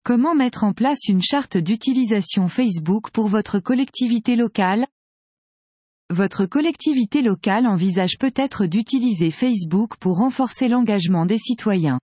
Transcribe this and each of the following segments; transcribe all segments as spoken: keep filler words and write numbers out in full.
Comment mettre en place une charte d'utilisation Facebook pour votre collectivité locale? Votre collectivité locale envisage peut-être d'utiliser Facebook pour renforcer l'engagement des citoyens.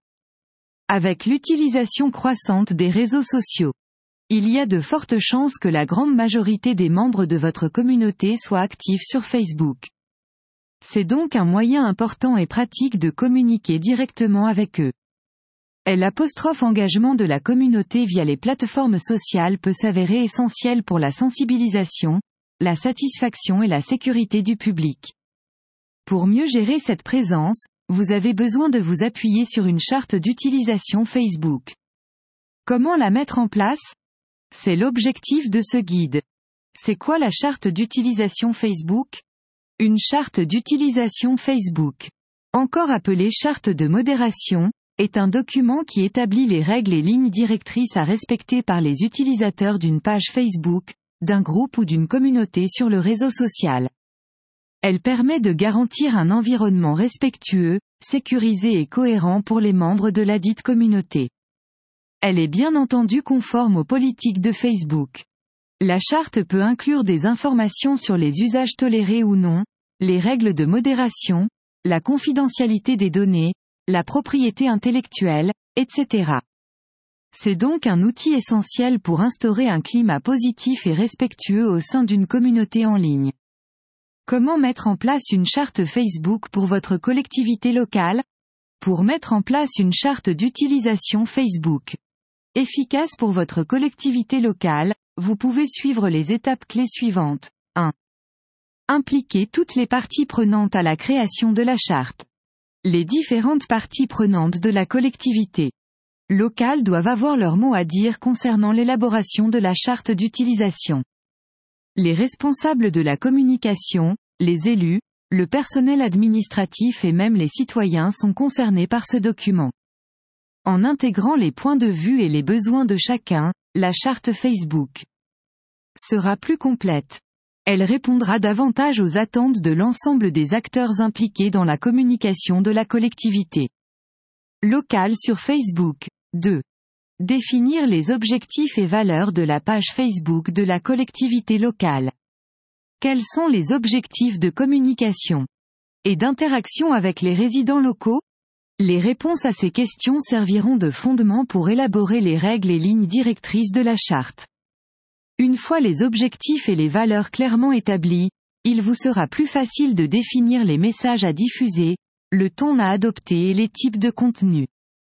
Avec l'utilisation croissante des réseaux sociaux, il y a de fortes chances que la grande majorité des membres de votre communauté soient actifs sur Facebook. C'est donc un moyen important et pratique de communiquer directement avec eux. L'apostrophe engagement de la communauté via les plateformes sociales peut s'avérer essentiel pour la sensibilisation, la satisfaction et la sécurité du public. Pour mieux gérer cette présence, vous avez besoin de vous appuyer sur une charte d'utilisation Facebook. Comment la mettre en place? C'est l'objectif de ce guide. C'est quoi la charte d'utilisation Facebook? Une charte d'utilisation Facebook, encore appelée charte de modération, est un document qui établit les règles et lignes directrices à respecter par les utilisateurs d'une page Facebook, d'un groupe ou d'une communauté sur le réseau social. Elle permet de garantir un environnement respectueux, sécurisé et cohérent pour les membres de ladite communauté. Elle est bien entendu conforme aux politiques de Facebook. La charte peut inclure des informations sur les usages tolérés ou non, les règles de modération, la confidentialité des données, la propriété intellectuelle, et cetera. C'est donc un outil essentiel pour instaurer un climat positif et respectueux au sein d'une communauté en ligne. Comment mettre en place une charte Facebook pour votre collectivité locale? Pour mettre en place une charte d'utilisation Facebook efficace pour votre collectivité locale, vous pouvez suivre les étapes clés suivantes. un. Impliquer toutes les parties prenantes à la création de la charte. Les différentes parties prenantes de la collectivité locale doivent avoir leur mot à dire concernant l'élaboration de la charte d'utilisation. Les responsables de la communication, les élus, le personnel administratif et même les citoyens sont concernés par ce document. En intégrant les points de vue et les besoins de chacun, la charte Facebook sera plus complète. Elle répondra davantage aux attentes de l'ensemble des acteurs impliqués dans la communication de la collectivité locale sur Facebook. deux. Définir les objectifs et valeurs de la page Facebook de la collectivité locale. Quels sont les objectifs de communication et d'interaction avec les résidents locaux? Les réponses à ces questions serviront de fondement pour élaborer les règles et lignes directrices de la charte. Une fois les objectifs et les valeurs clairement établis, il vous sera plus facile de définir les messages à diffuser, le ton à adopter et les types de contenus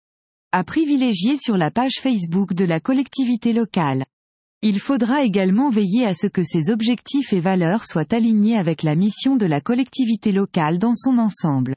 à privilégier sur la page Facebook de la collectivité locale. Il faudra également veiller à ce que ces objectifs et valeurs soient alignés avec la mission de la collectivité locale dans son ensemble.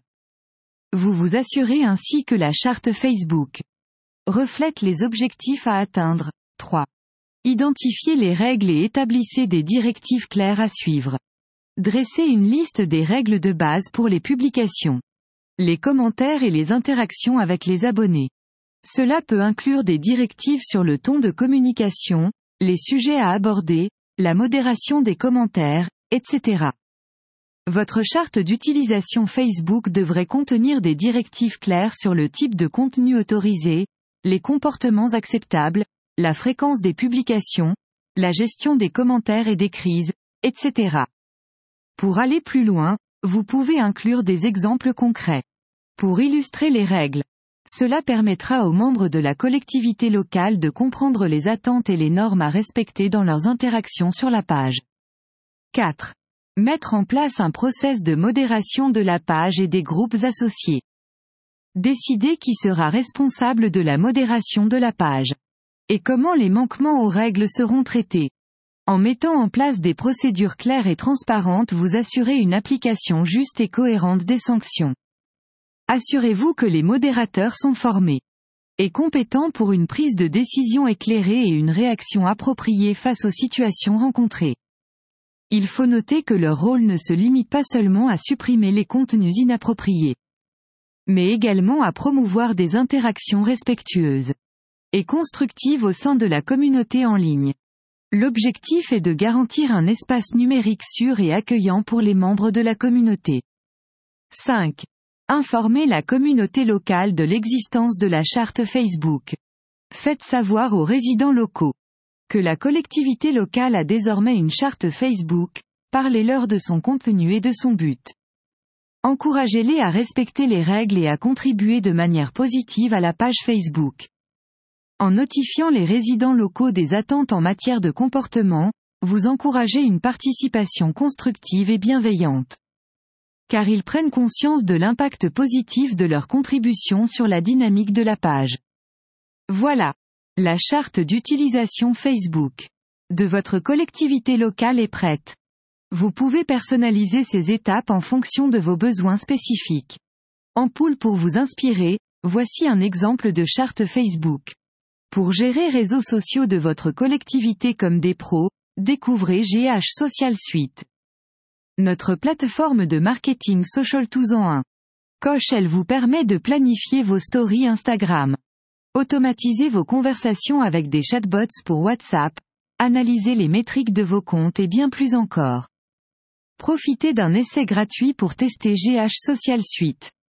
Vous vous assurez ainsi que la charte Facebook reflète les objectifs à atteindre. trois. Identifiez les règles et établissez des directives claires à suivre. Dressez une liste des règles de base pour les publications, les commentaires et les interactions avec les abonnés. Cela peut inclure des directives sur le ton de communication, les sujets à aborder, la modération des commentaires, et cetera. Votre charte d'utilisation Facebook devrait contenir des directives claires sur le type de contenu autorisé, les comportements acceptables, la fréquence des publications, la gestion des commentaires et des crises, et cetera. Pour aller plus loin, vous pouvez inclure des exemples concrets pour illustrer les règles. Cela permettra aux membres de la collectivité locale de comprendre les attentes et les normes à respecter dans leurs interactions sur la page. quatre. Mettre en place un process de modération de la page et des groupes associés. Décider qui sera responsable de la modération de la page. Et comment les manquements aux règles seront traités. En mettant en place des procédures claires et transparentes, vous assurez une application juste et cohérente des sanctions. Assurez-vous que les modérateurs sont formés et compétents pour une prise de décision éclairée et une réaction appropriée face aux situations rencontrées. Il faut noter que leur rôle ne se limite pas seulement à supprimer les contenus inappropriés, mais également à promouvoir des interactions respectueuses et constructives au sein de la communauté en ligne. L'objectif est de garantir un espace numérique sûr et accueillant pour les membres de la communauté. cinq. Informer la communauté locale de l'existence de la charte Facebook. Faites savoir aux résidents locaux que la collectivité locale a désormais une charte Facebook, parlez-leur de son contenu et de son but. Encouragez-les à respecter les règles et à contribuer de manière positive à la page Facebook. En notifiant les résidents locaux des attentes en matière de comportement, vous encouragez une participation constructive et bienveillante. Car ils prennent conscience de l'impact positif de leur contribution sur la dynamique de la page. Voilà. La charte d'utilisation Facebook de votre collectivité locale est prête. Vous pouvez personnaliser ces étapes en fonction de vos besoins spécifiques. Ampoule pour vous inspirer, voici un exemple de charte Facebook. Pour gérer réseaux sociaux de votre collectivité comme des pros, découvrez G H Social Suite. Notre plateforme de marketing social tous en un. Coche elle vous permet de planifier vos stories Instagram. Automatisez vos conversations avec des chatbots pour WhatsApp, analysez les métriques de vos comptes et bien plus encore. Profitez d'un essai gratuit pour tester G H Social Suite.